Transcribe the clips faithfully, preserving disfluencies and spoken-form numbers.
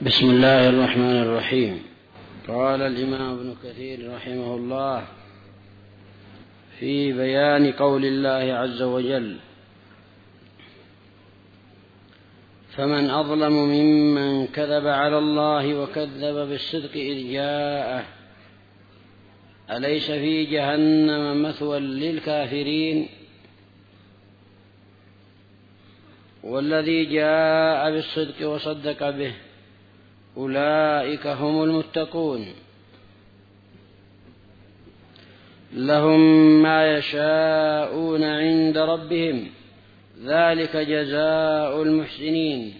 بسم الله الرحمن الرحيم. قال الإمام ابن كثير رحمه الله في بيان قول الله عز وجل: فمن أظلم ممن كذب على الله وكذب بالصدق إذ جاءه أليس في جهنم مثوى للكافرين. والذي جاء بالصدق وصدق به أولئك هم المتقون، لهم ما يشاءون عند ربهم ذلك جزاء المحسنين،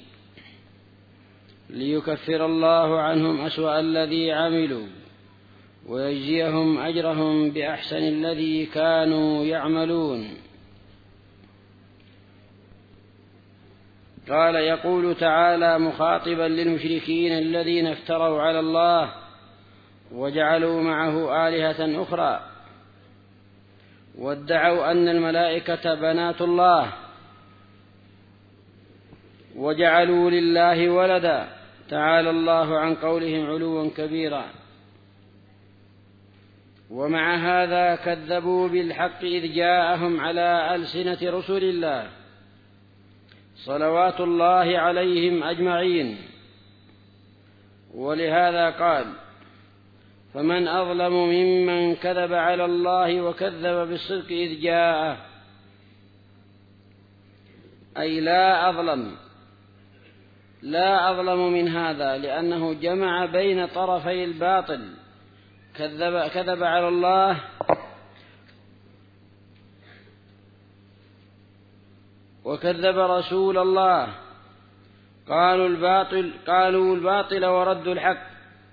ليكفر الله عنهم أسوأ الذي عملوا ويجزيهم أجرهم بأحسن الذي كانوا يعملون. قال: يقول تعالى مخاطبا للمشركين الذين افتروا على الله وجعلوا معه آلهة أخرى وادعوا أن الملائكة بنات الله وجعلوا لله ولدا، تعالى الله عن قولهم علوا كبيرا. ومع هذا كذبوا بالحق إذ جاءهم على ألسنة رسل الله صلوات الله عليهم أجمعين. ولهذا قال: فمن أظلم ممن كذب على الله وكذب بالصدق إذ جاءه، أي لا أظلم لا أظلم من هذا، لأنه جمع بين طرفي الباطل، كذب, كذب على الله وكذب رسول الله، قالوا الباطل قالوا الباطل وردوا الحق.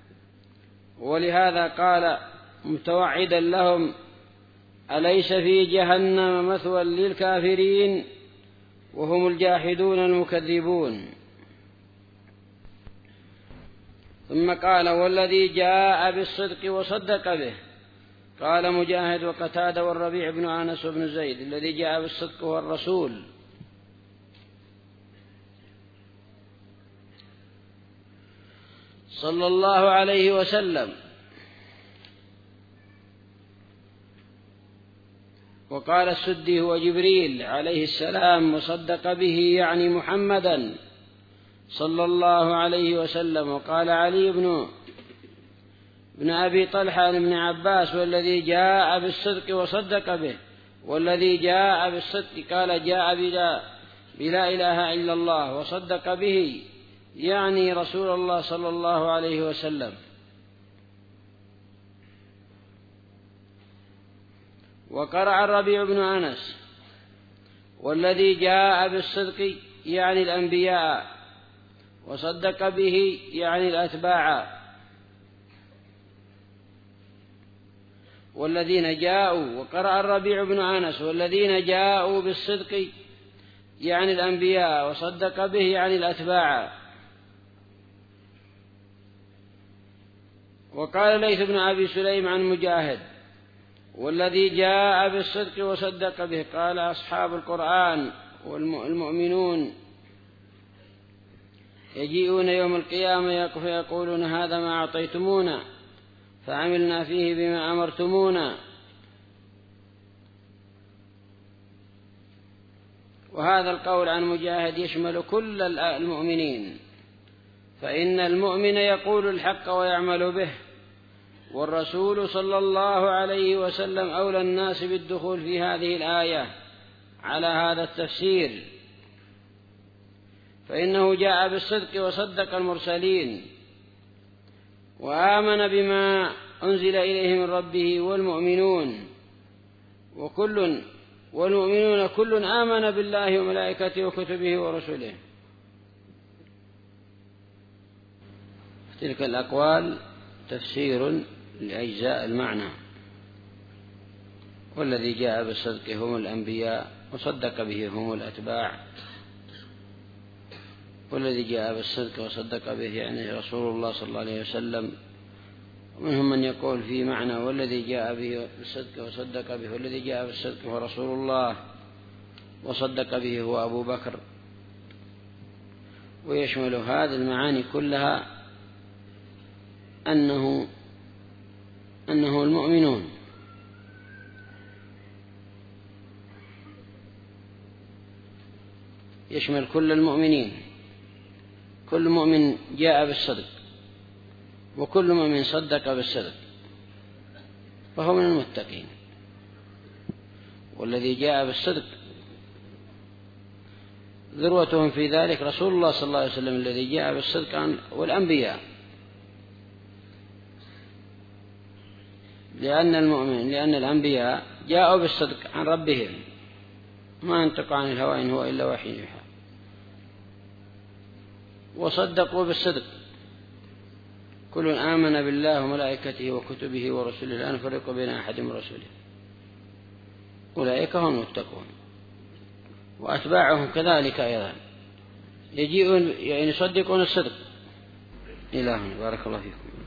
ولهذا قال متوعدا لهم: أليس في جهنم مثوى للكافرين، وهم الجاحدون المكذبون. ثم قال: والذي جاء بالصدق وصدق به. قال مجاهد وقتادة والربيع بن أنس بن زيد: الذي جاء بالصدق هو الرسول صلى الله عليه وسلم. وقال السدي: هو جبريل عليه السلام، وصدق به يعني محمدا صلى الله عليه وسلم. وقال علي بن بن أبي طلحة بن عباس: والذي جاء بالصدق وصدق به. والذي جاء بالصدق قال جاء بلا, بلا إله إلا الله وصدق به يعني رسول الله صلى الله عليه وسلم. وقرأ الربيع بن أنس: والذي جاء بالصدق يعني الأنبياء وصدق به يعني الأتباع. والذين جاءوا وقرأ الربيع بن أنس: والذين جاءوا بالصدق يعني الأنبياء وصدق به يعني الأتباع. وقال ليث بن أبي سليم عن مجاهد: والذي جاء بالصدق وصدق به. قال أصحاب القرآن والمؤمنون يجيئون يوم القيامة فيقولون: هذا ما أعطيتمونا فعملنا فيه بما أمرتمونا. وهذا القول عن مجاهد يشمل كل المؤمنين، فإن المؤمن يقول الحق ويعمل به، والرسول صلى الله عليه وسلم أولى الناس بالدخول في هذه الآية على هذا التفسير، فإنه جاء بالصدق وصدق المرسلين وآمن بما أنزل إليه من ربه والمؤمنون وكل والمؤمنون كل آمن بالله وملائكته وكتبه ورسله. تلك الأقوال تفسير لأجزاء المعنى. والذي جاء بالصدق هم الأنبياء وصدق به هم الأتباع. والذي جاء بالصدق وصدق به يعني رسول الله صلى الله عليه وسلم. ومنهم من يقول في معنى: والذي جاء به بالصدق وصدق به. والذي جاء بالصدق هو رسول الله وصدق به هو أبو بكر. ويشمل هذه المعاني كلها أنه أنه المؤمنون. يشمل كل المؤمنين، كل مؤمن جاء بالصدق، وكل مؤمن صدق بالصدق فهو من المتقين. والذي جاء بالصدق ذروتهم في ذلك رسول الله صلى الله عليه وسلم الذي جاء بالصدق والأنبياء، لأن المؤمن لأن الأنبياء جاءوا بالصدق عن ربهم، ما ينطق عن الهوى إن هو إلا وحي يوحى، وصدقوا بالصدق. كل آمن بالله وملائكته وكتبه ورسله لا نفرق بين أحد من رسله، أولئك هم المتقون. وأتباعهم كذلك أيضا يجيئون يعني يصدقون الصدق. إلهنا بارك الله فيكم.